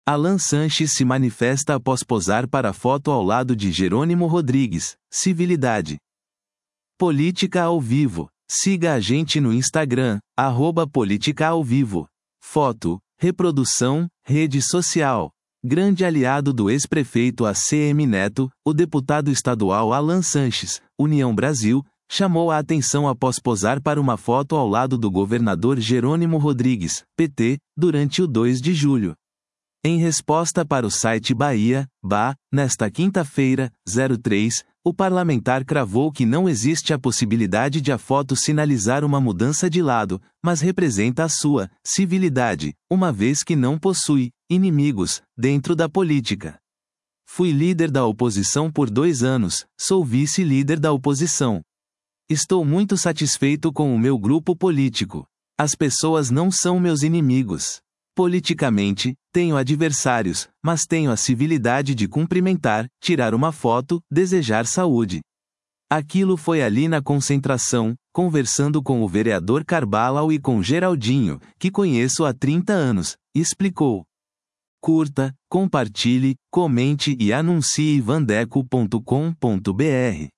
Alan Sanches se manifesta após posar para foto ao lado de Jerônimo Rodrigues. Civilidade. Política ao vivo. Siga a gente no Instagram, @política-ao-vivo. Foto, reprodução, rede social. Grande aliado do ex-prefeito ACM Neto, o deputado estadual Alan Sanches, União Brasil, chamou a atenção após posar para uma foto ao lado do governador Jerônimo Rodrigues, PT, durante o 2 de julho. Em resposta para o site Bahia, nesta quinta-feira, 03, o parlamentar cravou que não existe a possibilidade de a foto sinalizar uma mudança de lado, mas representa a sua civilidade, uma vez que não possui inimigos dentro da política. Fui líder da oposição por 2 anos, sou vice-líder da oposição. Estou muito satisfeito com o meu grupo político. As pessoas não são meus inimigos. Politicamente, tenho adversários, mas tenho a civilidade de cumprimentar, tirar uma foto, desejar saúde. Aquilo foi ali na concentração, conversando com o vereador Carvalho e com Geraldinho, que conheço há 30 anos, explicou. Curta, compartilhe, comente e anuncie vandeco.com.br.